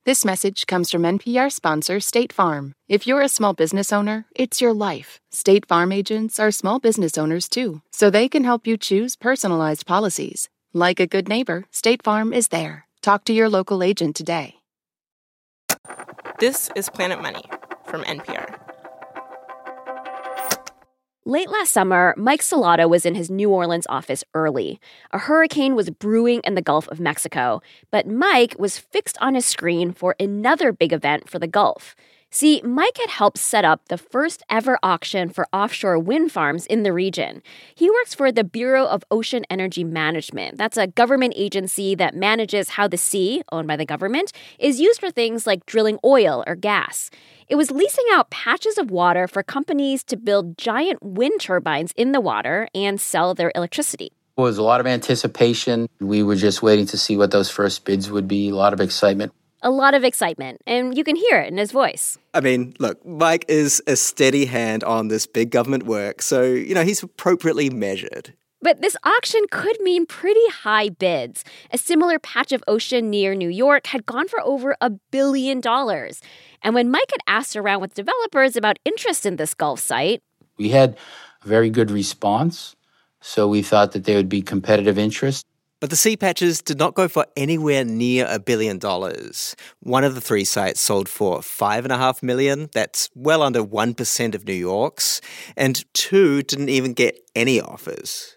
This message comes from NPR sponsor State Farm. If you're a small business owner, it's your life. State Farm agents are small business owners too, so they can help you choose personalized policies. Like a good neighbor, State Farm is there. Talk to your local agent today. This is Planet Money from NPR. Late last summer, Mike Salata was in his New Orleans office early. A hurricane was brewing in the Gulf of Mexico, but Mike was fixed on his screen for another big event for the Gulf. See, Mike had helped set up the first ever auction for offshore wind farms in the region. He works for the Bureau of Ocean Energy Management. That's a government agency that manages how the sea, owned by the government, is used for things like drilling oil or gas. It was leasing out patches of water for companies to build giant wind turbines in the water and sell their electricity. It was a lot of anticipation. We were just waiting to see what those first bids would be. A lot of excitement. A lot of excitement, and you can hear it in his voice. I mean, look, Mike is a steady hand on this big government work, so, he's appropriately measured. But this auction could mean pretty high bids. A similar patch of ocean near New York had gone for over $1 billion. And when Mike had asked around with developers about interest in this Gulf site, we had a very good response, so we thought that there would be competitive interest. But the sea patches did not go for anywhere near $1 billion. One of the three sites sold for $5.5 million. That's well under 1% of New York's. And two didn't even get any offers.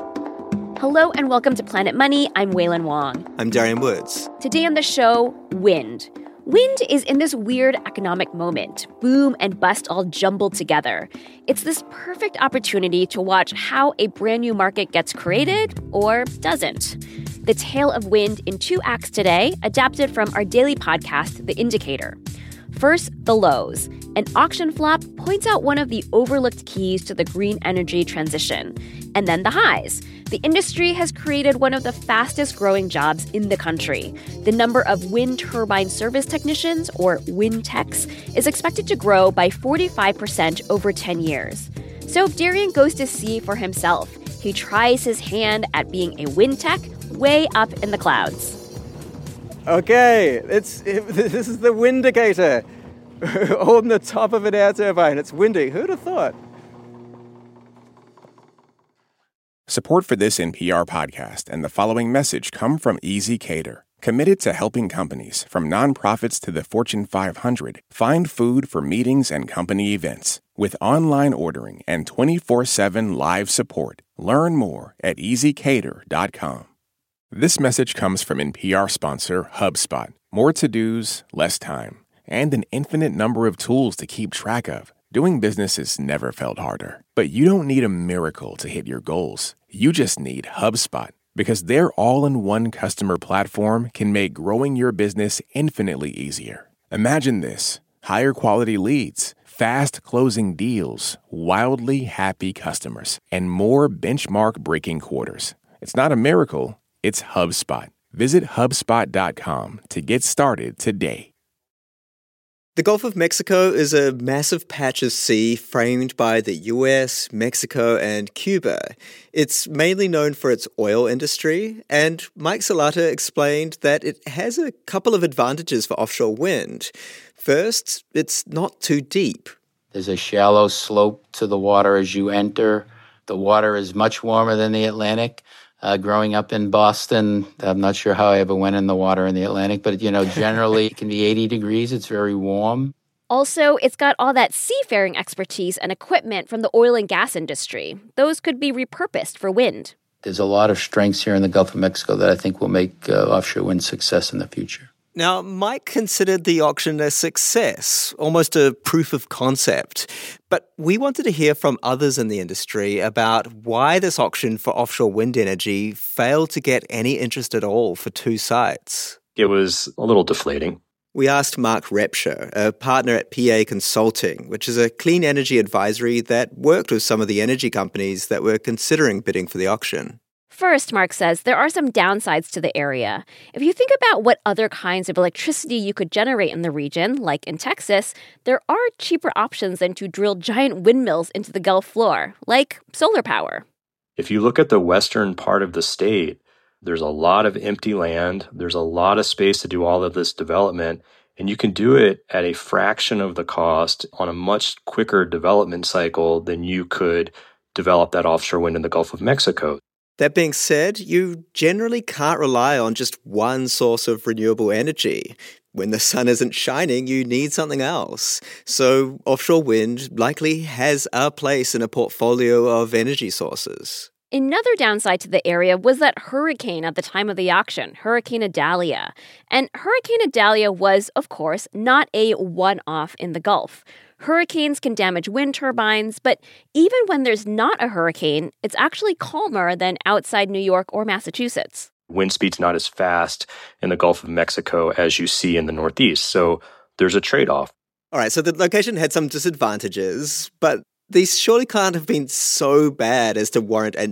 Hello and welcome to Planet Money. I'm Wailin Wong. I'm Darian Woods. Today on the show, wind. Wind is in this weird economic moment, boom and bust all jumbled together. It's this perfect opportunity to watch how a brand new market gets created or doesn't. The tale of wind in 2 acts today, adapted from our daily podcast, The Indicator. First, the lows. An auction flop points out one of the overlooked keys to the green energy transition. And then the highs. The industry has created one of the fastest growing jobs in the country. The number of wind turbine service technicians, or wind techs, is expected to grow by 45% over 10 years. So Darian goes to see for himself. He tries his hand at being a wind tech way up in the clouds. Okay, this is the Windicator on the top of an air turbine. It's windy. Who'd have thought? Support for this NPR podcast and the following message come from ezCater, committed to helping companies, from nonprofits to the Fortune 500, find food for meetings and company events. With online ordering and 24/7 live support, learn more at ezcater.com. This message comes from NPR sponsor HubSpot. More to-dos, less time, and an infinite number of tools to keep track of. Doing business has never felt harder. But you don't need a miracle to hit your goals. You just need HubSpot, because their all-in-one customer platform can make growing your business infinitely easier. Imagine this: higher quality leads, fast closing deals, wildly happy customers, and more benchmark-breaking quarters. It's not a miracle, it's HubSpot. Visit HubSpot.com to get started today. The Gulf of Mexico is a massive patch of sea framed by the US, Mexico, and Cuba. It's mainly known for its oil industry, and Mike Salata explained that it has a couple of advantages for offshore wind. First, it's not too deep. There's a shallow slope to the water as you enter. The water is much warmer than the Atlantic. Growing up in Boston, I'm not sure how I ever went in the water in the Atlantic, but, generally it can be 80 degrees. It's very warm. Also, it's got all that seafaring expertise and equipment from the oil and gas industry. Those could be repurposed for wind. There's a lot of strengths here in the Gulf of Mexico that I think will make offshore wind success in the future. Now, Mike considered the auction a success, almost a proof of concept. But we wanted to hear from others in the industry about why this auction for offshore wind energy failed to get any interest at all for 2 sites. It was a little deflating. We asked Mark Repsher, a partner at PA Consulting, which is a clean energy advisory that worked with some of the energy companies that were considering bidding for the auction. First, Mark says there are some downsides to the area. If you think about what other kinds of electricity you could generate in the region, like in Texas, there are cheaper options than to drill giant windmills into the Gulf floor, like solar power. If you look at the western part of the state, There's a lot of empty land. There's a lot of space to do all of this development. And you can do it at a fraction of the cost on a much quicker development cycle than you could develop that offshore wind in the Gulf of Mexico. That being said, you generally can't rely on just one source of renewable energy. When the sun isn't shining, you need something else. So offshore wind likely has a place in a portfolio of energy sources. Another downside to the area was that hurricane at the time of the auction, Hurricane Idalia. And Hurricane Idalia was, of course, not a one-off in the Gulf. Hurricanes can damage wind turbines, but even when there's not a hurricane, it's actually calmer than outside New York or Massachusetts. Wind speed's not as fast in the Gulf of Mexico as you see in the Northeast, so there's a trade-off. All right, so the location had some disadvantages, but these surely can't have been so bad as to warrant a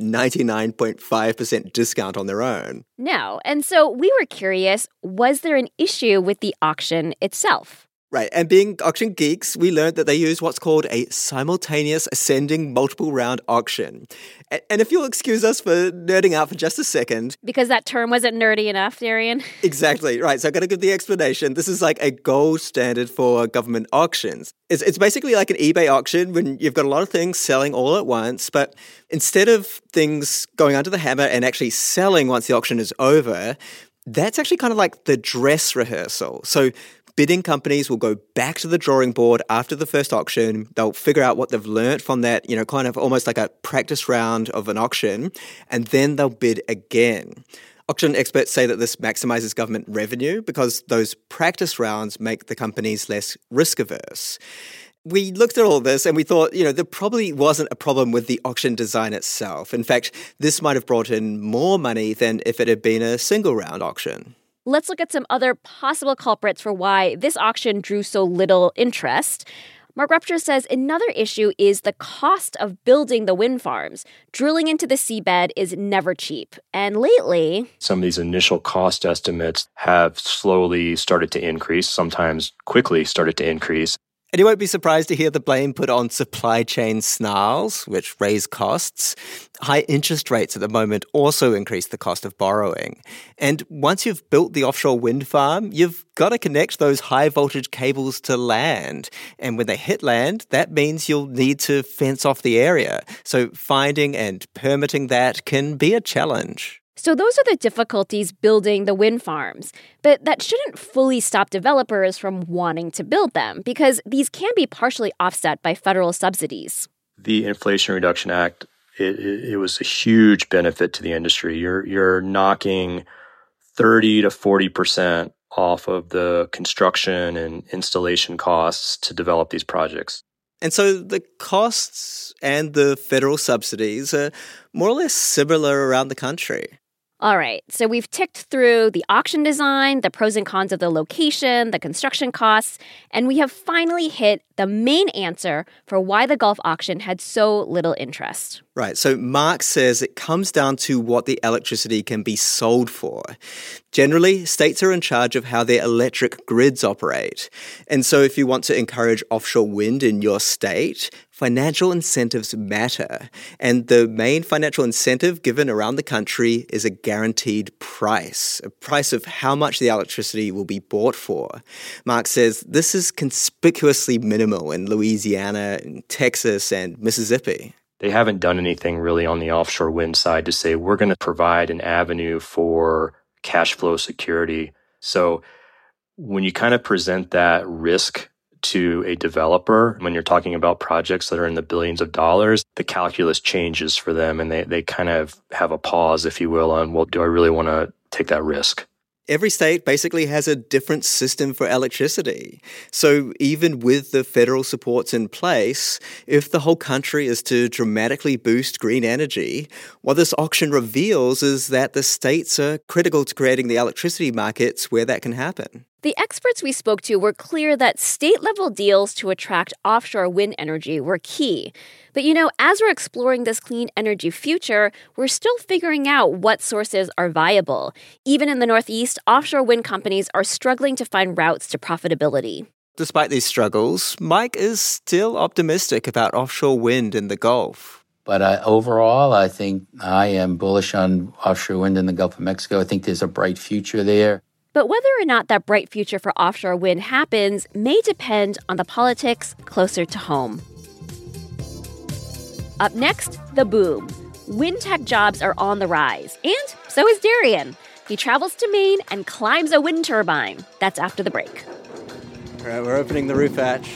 99.5% discount on their own. No, and so we were curious, was there an issue with the auction itself? Right, and being auction geeks, we learned that they use what's called a simultaneous ascending multiple round auction. And if you'll excuse us for nerding out for just a second. Because that term wasn't nerdy enough, Darian. Exactly, right. So I've got to give the explanation. This is like a gold standard for government auctions. It's basically like an eBay auction when you've got a lot of things selling all at once, but instead of things going under the hammer and actually selling once the auction is over, that's actually kind of like the dress rehearsal. So bidding companies will go back to the drawing board after the first auction. They'll figure out what they've learned from that, kind of almost like a practice round of an auction, and then they'll bid again. Auction experts say that this maximizes government revenue because those practice rounds make the companies less risk-averse. We looked at all this and we thought, there probably wasn't a problem with the auction design itself. In fact, this might have brought in more money than if it had been a single-round auction. Let's look at some other possible culprits for why this auction drew so little interest. Mark Rupture says another issue is the cost of building the wind farms. Drilling into the seabed is never cheap. And lately, some of these initial cost estimates have slowly started to increase, sometimes quickly started to increase. And you won't be surprised to hear the blame put on supply chain snarls, which raise costs. High interest rates at the moment also increase the cost of borrowing. And once you've built the offshore wind farm, you've got to connect those high voltage cables to land. And when they hit land, that means you'll need to fence off the area. So finding and permitting that can be a challenge. So those are the difficulties building the wind farms. But that shouldn't fully stop developers from wanting to build them, because these can be partially offset by federal subsidies. The Inflation Reduction Act, it was a huge benefit to the industry. You're knocking 30 to 40% off of the construction and installation costs to develop these projects. And so the costs and the federal subsidies are more or less similar around the country. All right, so we've ticked through the auction design, the pros and cons of the location, the construction costs, and we have finally hit the main answer for why the Gulf auction had so little interest. Right, so Mark says it comes down to what the electricity can be sold for. Generally, states are in charge of how their electric grids operate. And so if you want to encourage offshore wind in your state, financial incentives matter. And the main financial incentive given around the country is a guaranteed price, a price of how much the electricity will be bought for. Mark says this is conspicuously minimal in Louisiana, in Texas, and Mississippi. They haven't done anything really on the offshore wind side to say we're going to provide an avenue for cash flow security. So when you kind of present that risk to a developer, when you're talking about projects that are in the billions of dollars, the calculus changes for them and they kind of have a pause, if you will, on, well, do I really want to take that risk? Every state basically has a different system for electricity. So even with the federal supports in place, if the whole country is to dramatically boost green energy, what this auction reveals is that the states are critical to creating the electricity markets where that can happen. The experts we spoke to were clear that state-level deals to attract offshore wind energy were key. But, as we're exploring this clean energy future, we're still figuring out what sources are viable. Even in the Northeast, offshore wind companies are struggling to find routes to profitability. Despite these struggles, Mike is still optimistic about offshore wind in the Gulf. But overall, I think I am bullish on offshore wind in the Gulf of Mexico. I think there's a bright future there. But whether or not that bright future for offshore wind happens may depend on the politics closer to home. Up next, the boom. Wind tech jobs are on the rise, and so is Darian. He travels to Maine and climbs a wind turbine. That's after the break. All right, we're opening the roof hatch.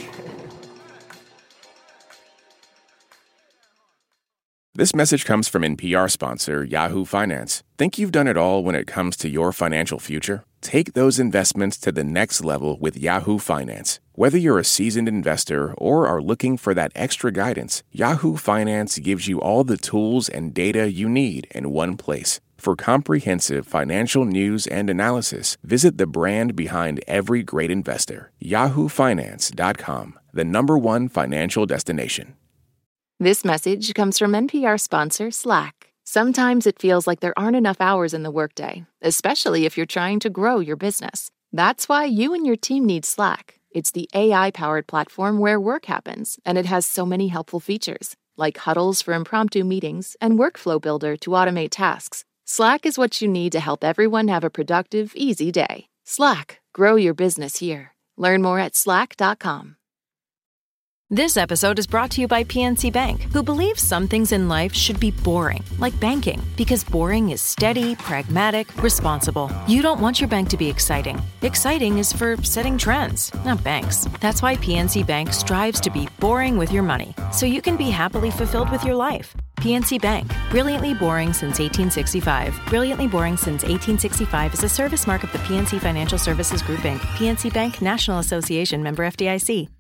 This message comes from NPR sponsor Yahoo Finance. Think you've done it all when it comes to your financial future? Take those investments to the next level with Yahoo Finance. Whether you're a seasoned investor or are looking for that extra guidance, Yahoo Finance gives you all the tools and data you need in one place. For comprehensive financial news and analysis, visit the brand behind every great investor, yahoofinance.com, the #1 financial destination. This message comes from NPR sponsor Slack. Sometimes it feels like there aren't enough hours in the workday, especially if you're trying to grow your business. That's why you and your team need Slack. It's the AI-powered platform where work happens, and it has so many helpful features, like huddles for impromptu meetings and Workflow Builder to automate tasks. Slack is what you need to help everyone have a productive, easy day. Slack, grow your business here. Learn more at slack.com. This episode is brought to you by PNC Bank, who believes some things in life should be boring, like banking, because boring is steady, pragmatic, responsible. You don't want your bank to be exciting. Exciting is for setting trends, not banks. That's why PNC Bank strives to be boring with your money, so you can be happily fulfilled with your life. PNC Bank, brilliantly boring since 1865. Brilliantly boring since 1865 is a service mark of the PNC Financial Services Group, Inc., PNC Bank, National Association, member FDIC.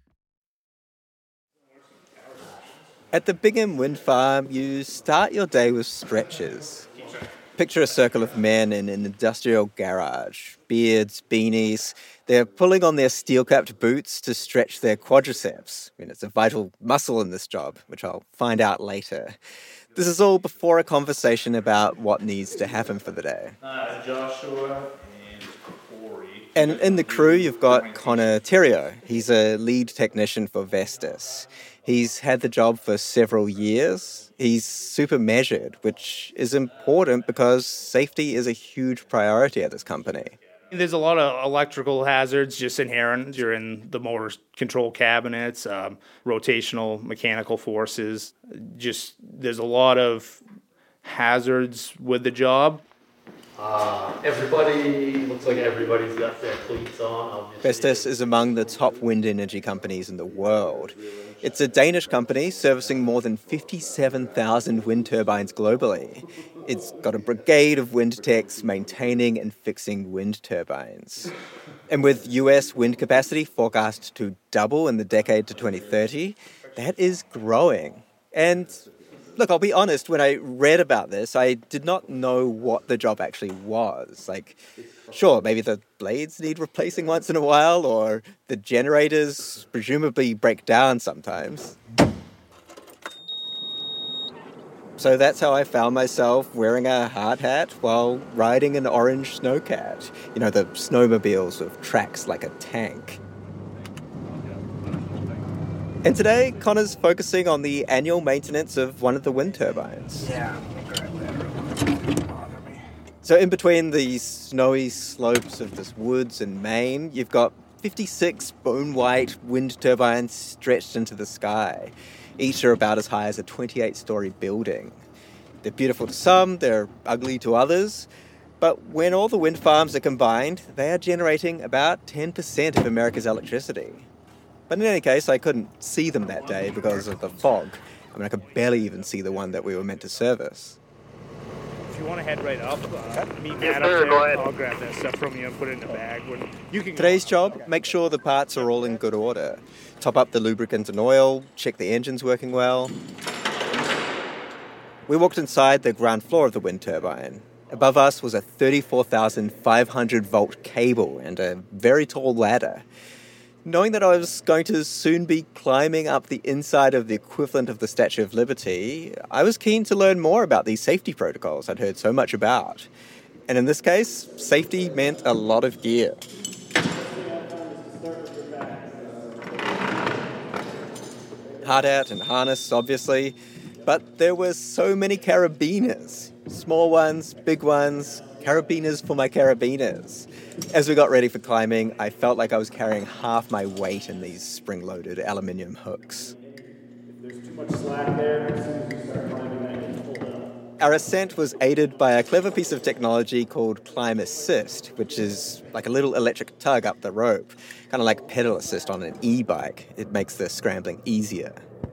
At the Bingham Wind Farm, you start your day with stretches. Picture a circle of men in an industrial garage. Beards, beanies. They're pulling on their steel-capped boots to stretch their quadriceps. I mean, it's a vital muscle in this job, which I'll find out later. This is all before a conversation about what needs to happen for the day. Joshua and Corey. And in the crew, you've got Connor Terrio. He's a lead technician for Vestas. He's had the job for several years. He's super measured, which is important because safety is a huge priority at this company. There's a lot of electrical hazards just inherent. You're in the motor control cabinets, rotational mechanical forces. Just there's a lot of hazards with the job. Looks like everybody's got their cleats on. Vestas is among the top wind energy companies in the world. It's a Danish company servicing more than 57,000 wind turbines globally. It's got a brigade of wind techs maintaining and fixing wind turbines. And with US wind capacity forecast to double in the decade to 2030, that is growing. And look, I'll be honest, when I read about this, I did not know what the job actually was. Sure, maybe the blades need replacing once in a while, or the generators presumably break down sometimes. So that's how I found myself wearing a hard hat while riding an orange snowcat. You know, the snowmobiles with tracks like a tank. And today, Connor's focusing on the annual maintenance of one of the wind turbines. So in between these snowy slopes of this woods in Maine, you've got 56 bone-white wind turbines stretched into the sky. Each are about as high as a 28-story building. They're beautiful to some, they're ugly to others, but when all the wind farms are combined, they are generating about 10% of America's electricity. But in any case, I couldn't see them that day because of the fog. I mean, I could barely even see the one that we were meant to service. If you want to head right up, meet Matt up there. I'll grab that stuff from you and put it in a bag. Today's job, make sure the parts are all in good order. Top up the lubricant and oil, check the engine's working well. We walked inside the ground floor of the wind turbine. Above us was a 34,500-volt cable and a very tall ladder. Knowing that I was going to soon be climbing up the inside of the equivalent of the Statue of Liberty, I was keen to learn more about these safety protocols I'd heard so much about. And in this case, safety meant a lot of gear. Hard hat and harness, obviously, But there were so many carabiners. Small ones, big ones, carabiners for my carabiners. As we got ready for climbing, I felt like I was carrying half my weight in these spring-loaded aluminium hooks. If there's too much slack there, as soon as you start climbing, that gets pulled up. Our ascent was aided by a clever piece of technology called Climb Assist, which is like a little electric tug up the rope, kind of like pedal assist on an e-bike. It makes the scrambling easier.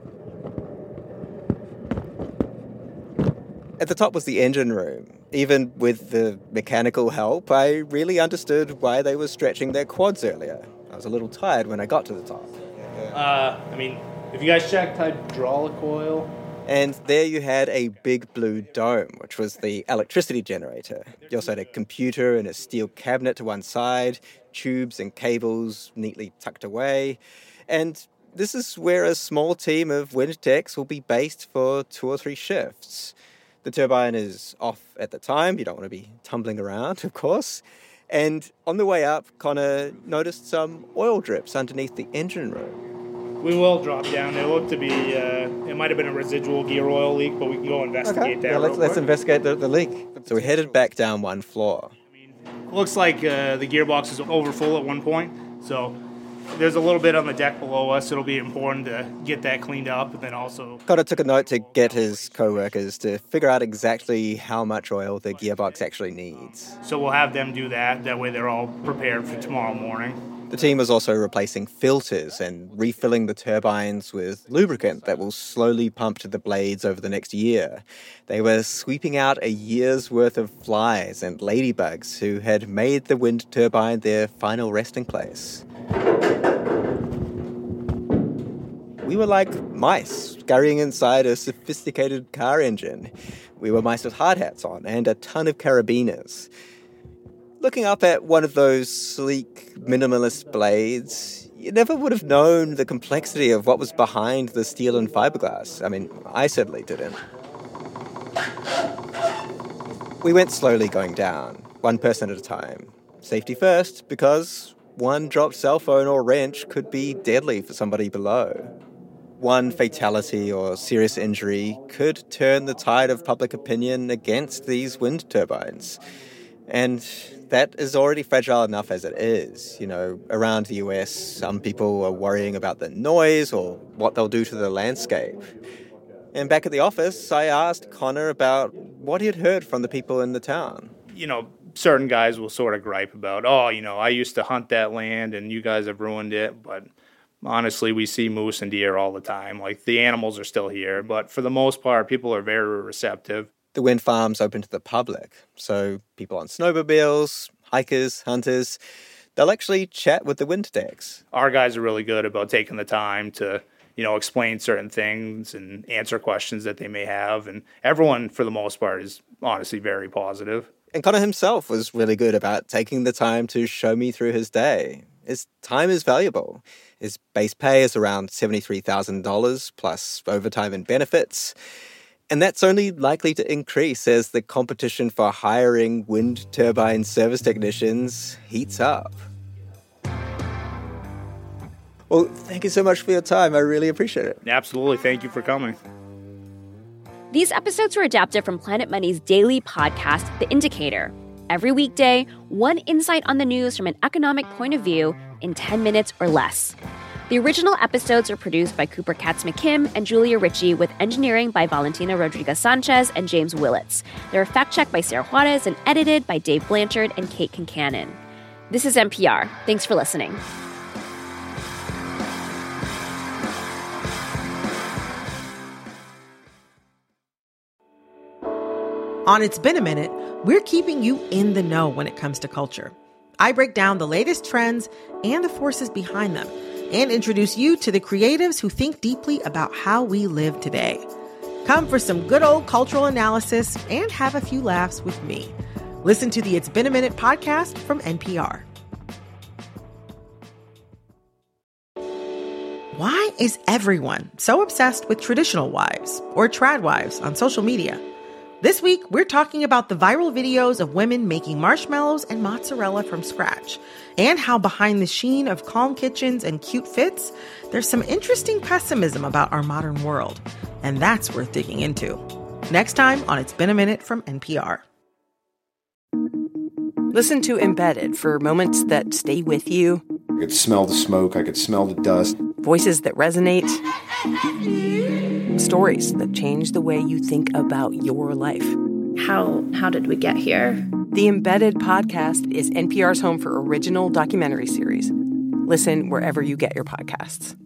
At the top was the engine room. Even with the mechanical help, I really understood why they were stretching their quads earlier. I was a little tired when I got to the top. If you guys checked hydraulic oil. And there you had a big blue dome, which was the electricity generator. You also had a computer and a steel cabinet to one side, tubes and cables neatly tucked away. And this is where a small team of wind techs will be based for 2 or 3 shifts. The turbine is off at the time. You don't want to be tumbling around, of course. And on the way up, Connor noticed some oil drips underneath the engine room. We will drop down. They look to be, it might have been a residual gear oil leak, but we can go investigate that. Yeah, let's investigate the leak. So we headed back down one floor. Looks like the gearbox is over full at one point, so there's a little bit on the deck below us. It'll be important to get that cleaned up, and then also... Connor took a note to get his co-workers to figure out exactly how much oil the gearbox actually needs. So we'll have them do that. That way they're all prepared for tomorrow morning. The team was also replacing filters and refilling the turbines with lubricant that will slowly pump to the blades over the next year. They were sweeping out a year's worth of flies and ladybugs who had made the wind turbine their final resting place. We were like mice scurrying inside a sophisticated car engine. We were mice with hard hats on and a ton of carabiners. Looking up at one of those sleek, minimalist blades, you never would have known the complexity of what was behind the steel and fiberglass. I mean, I certainly didn't. We went slowly going down, one person at a time. Safety first, because one dropped cell phone or wrench could be deadly for somebody below. One fatality or serious injury could turn the tide of public opinion against these wind turbines. And that is already fragile enough as it is. You know, around the US, some people are worrying about the noise or what they'll do to the landscape. And back at the office, I asked Connor about what he had heard from the people in the town. You know, certain guys will sort of gripe about, I used to hunt that land and you guys have ruined it. But honestly, we see moose and deer all the time. Like, the animals are still here. But for the most part, people are very receptive. The wind farm's open to the public, so people on snowmobiles, hikers, hunters, they'll actually chat with the wind techs. Our guys are really good about taking the time to, explain certain things and answer questions that they may have. And everyone, for the most part, is honestly very positive. And Connor himself was really good about taking the time to show me through his day. His time is valuable. His base pay is around $73,000 plus overtime and benefits. And that's only likely to increase as the competition for hiring wind turbine service technicians heats up. Well, thank you so much for your time. I really appreciate it. Absolutely. Thank you for coming. These episodes were adapted from Planet Money's daily podcast, The Indicator. Every weekday, one insight on the news from an economic point of view in 10 minutes or less. The original episodes are produced by Cooper Katz-McKim and Julia Ritchie, with engineering by Valentina Rodriguez-Sanchez and James Willits. They are fact-checked by Sarah Juarez and edited by Dave Blanchard and Kate Concannon. This is NPR. Thanks for listening. On It's Been a Minute, we're keeping you in the know when it comes to culture. I break down the latest trends and the forces behind them, and introduce you to the creatives who think deeply about how we live today. Come for some good old cultural analysis and have a few laughs with me. Listen to the It's Been a Minute podcast from NPR. Why is everyone so obsessed with traditional wives or trad wives on social media? This week, we're talking about the viral videos of women making marshmallows and mozzarella from scratch, and how behind the sheen of calm kitchens and cute fits, there's some interesting pessimism about our modern world. And that's worth digging into. Next time on It's Been a Minute from NPR. Listen to Embedded for moments that stay with you. I could smell the smoke. I could smell the dust. Voices that resonate. Stories that change the way you think about your life. How did we get here? The Embedded podcast is NPR's home for original documentary series. Listen wherever you get your podcasts.